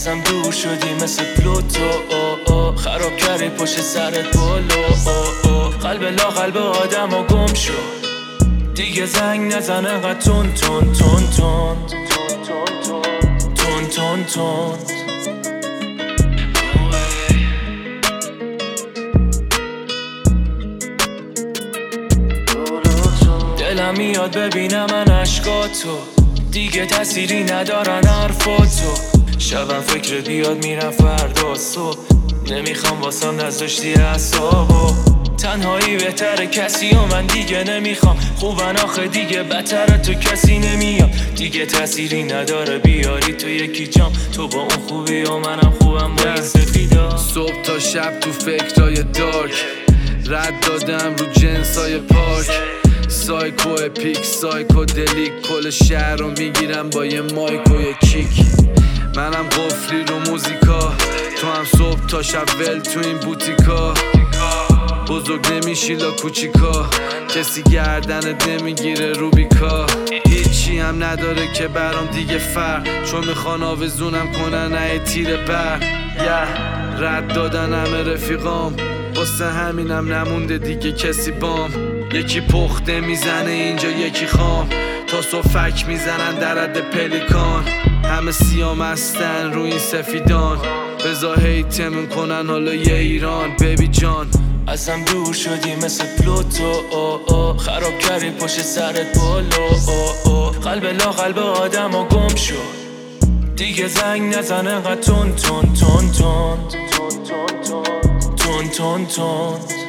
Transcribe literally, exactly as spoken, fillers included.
ازم دور شدی مثل پلوتو، خراب کردی پشت سرت بالو، قلب لا قلب آدم ها گم شد دیگه زنگ نزن انقدر تون تون تون تون تون تون تون. دلم میاد ببینم من عشقاتو، دیگه تأثیری ندارن حرفاتو. شبم فکر بیاد میرم فردا صبح، نمیخوام واسم نذاشتی اعصابو. تنهایی بهتره کسی و من دیگه نمیخوام، خوبن آخه دیگه بدتره تو کسی نمیاد. دیگه تأثیری نداره بیاری تو یکی جام، تو با اون خوبی و منم خوبم با این سفیدا. صبح تا شب تو فکرای دارک، رد دادم رو جنسای پارک. سایکو اپیک سایکو دلیک، کل شهر رو میگیرم با یه مایک و یه کیک. منم قفلی رو موزیکا، تو هم صبح تا شب ول تو این بوتیکا. بزرگ نمیشی لا کوچیکا، کسی گردنت نمیگیره روبیکا. هیچی هم نداره که برام دیگه فرق، چون میخوان آویزونم کنن ای تیر بر. yeah. رد دادن همه رفیقام، واسه همینم نمونده دیگه کسی بام. یکی پخته میزنه اینجا یکی خام، تا صفک میزنن در حد پلیکان. همه سیام هستن رو این سفیدان، بزا هیتمون کنن حالا یه ایران. بیبی جان ازم دور شدی مثل پلوتو، خراب کردی پشت سرت بالو، قلب لا قلب آدم ها گم شد دیگه زنگ نزن انقدر تون تون تون تون تون تون تون تون.